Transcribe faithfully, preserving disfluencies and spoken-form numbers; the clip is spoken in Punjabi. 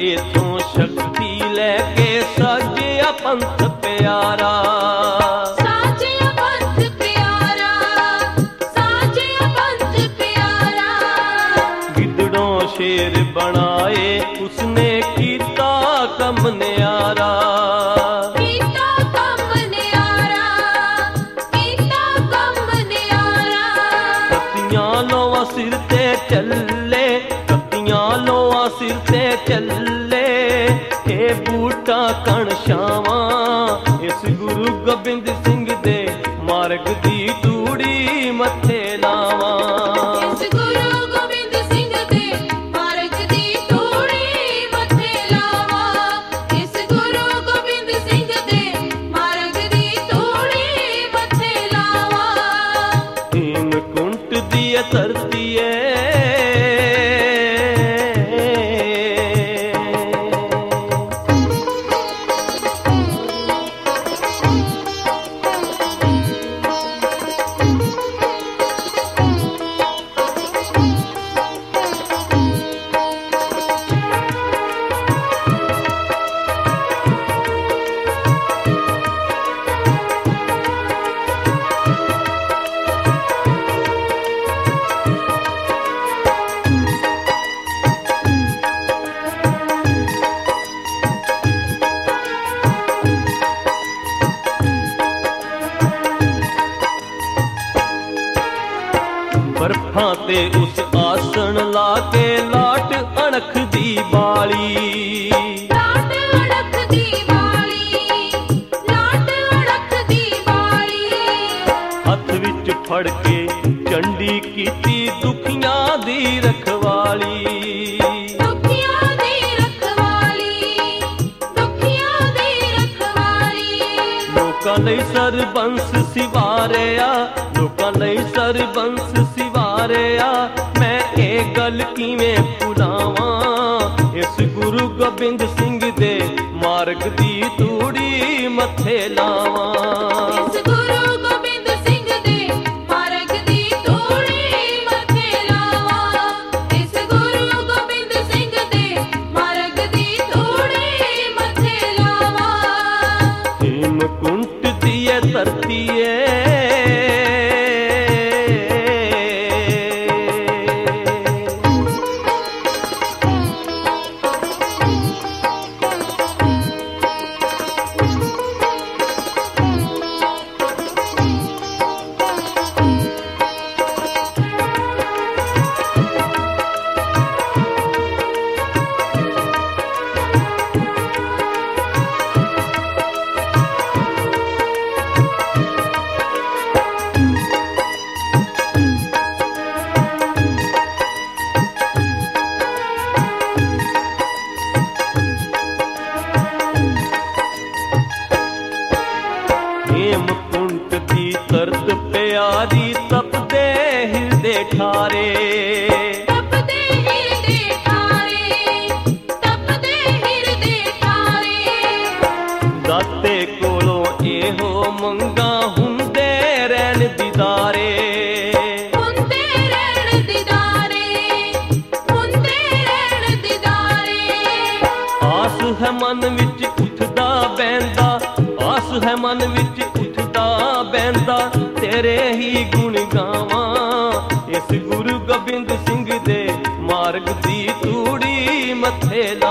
ਇਥੋਂ ਸ਼ਕਤੀ ਲੈ ਕੇ ਸਾਜਿਆ ਪੰਥ ਪਿਆਰਾ, ਸਾਜਿਆ ਪੰਥ ਪਿਆਰਾ, ਸਾਜਿਆ ਪੰਥ ਪਿਆਰਾ। ਗਿੱਦੜੋਂ ਸ਼ੇਰ ਬਣਾਏ ਉਸਨੇ ਕੀਤਾ ਕੰਮ ਨਿਆਰਾ, ਕੀਤਾ ਕੰਮ ਨਿਆਰਾ, ਕੀਤਾ ਕੰਮ ਨਿਆਰਾ। ਕੱਤੀਆਂ ਲੋਆਂ ਸਿਰ ਤੇ ਚੱਲੇ, ਕੱਤੀਆਂ ਲੋਆਂ ਸਿਰ ਤੇ ਚੱਲੇ, ਇਹ ਬੂਟਾ ਕਣ ਛਾਵਾਂ ਇਸ ਗੁਰੂ ਗੋਬਿੰਦ ਸਿੰਘ ਦੇ ਮਾਰਗ ਦੀ ਤੂੜੀ ਮੱਥੇ ਲਾਵਾਂ। ਇਸ ਗੁਰੂ ਗੋਬਿੰਦ ਸਿੰਘ ਦੇ ਮਾਰਗ ਦੀ ਤੂੜੀ ਮੱਥੇ ਲਾਵਾਂ, ਇਸ ਗੁਰੂ ਗੋਬਿੰਦ ਸਿੰਘ ਦੇ ਮਾਰਗ ਦੀ ਤੂੜੀ ਮੱਥੇ ਲਾਵਾਂ। ਹੇਮਕੁੰਟ ਦੀ ਇਹ ਧਰਤੀ ਏ, ਬਰਫਾਂ ਤੇ ਉਸ ਆਸਣ ਲਾ ਕੇ ਲਾਟ ਅਣਖ ਦੀ ਬਾਲੀ, ਲਾਟ ਅਣਖ ਦੀ ਬਾਲੀ, ਲਾਟ ਅਣਖ ਦੀ ਬਾਲੀ। ਹੱਥ ਵਿੱਚ ਫੜ ਕੇ ਚੰਡੀ ਕੀਤੀ ਦੁਖੀਆਂ ਦੀ ਰਖਵਾਲੀ, ਦੁਖੀਆਂ ਦੀ ਰਖਵਾਲੀ, ਦੁਖੀਆਂ ਦੀ ਰਖਵਾਲੀ। ਲੋਕਾਂ ਲਈ ਸਰਬੰਸ ਸਿਵਾਰਿਆ, ਲੋਕਾਂ ਲਈ ਸਰਬੰਸ ਸਿਵਾਰਿਆ, ਮੈਂ ਇਹ ਗੱਲ ਕਿਵੇਂ ਭੁਲਾਵਾਂ, ਇਸ ਗੁਰੂ ਗੋਬਿੰਦ ਸਿੰਘ ਦੇ ਮਾਰਗ ਦੀ ਤੂੜੀ ਮੱਥੇ ਲਾਵਾਂ। ਇਸ ਗੁਰੂ ਗੋਬਿੰਦ ਸਿੰਘ ਦੇ ਮਾਰਗ ਦੀ ਤੂੜੀ ਮੱਥੇ ਲਾਵਾਂ, ਇਸ ਗੁਰੂ ਗੋਬਿੰਦ ਸਿੰਘ ਦੇ ਮਾਰਗ ਦੀ ਤੂੜੀ ਮੱਥੇ ਲਾਵਾਂ। ਹੇਮਕੁੰਟ ਦੀ ਇਹ ਧਰਤੀ ਏ, ਹੇਮਕੁੰਟ ਦੀ ਧਰਤ ਪਿਆਰੀ ਤਪਦੇ ਹਿਰਦੇ ਠਾਰੇ, ਤਪਦੇ ਹਿਰਦੇ ਠਾਰੇ, ਤਪਦੇ ਹਿਰਦੇ ਠਾਰੇ। ਦਾਤੇ ਕੋਲੋਂ ਇਹੋ ਮੰਗਾ ਹੁੰਦੇ ਰਹਿਣ ਦੀਦਾਰੇ, ਹੁੰਦੇ ਰਹਿਣ ਦੀਦਾਰੇ, ਹੁੰਦੇ ਰਹਿਣ ਦੀਦਾਰੇ। ਆਸ ਹੈ ਮਨ ਵਿੱਚ ਉੱਠਦਾ ਬਹਿੰਦਾ, ਆਸ ਹੈ ਮਨ ਵਿੱਚ ਉੱਠਦਾ ਬਹਿੰਦਾ, ਤੇਰੇ ਹੀ ਗੁਣ ਗਾਵਾਂ, ਇਸ ਗੁਰੂ ਗੋਬਿੰਦ ਸਿੰਘ ਦੇ ਮਾਰਗ ਦੀ ਤੂੜੀ ਮੱਥੇ ਲਾ।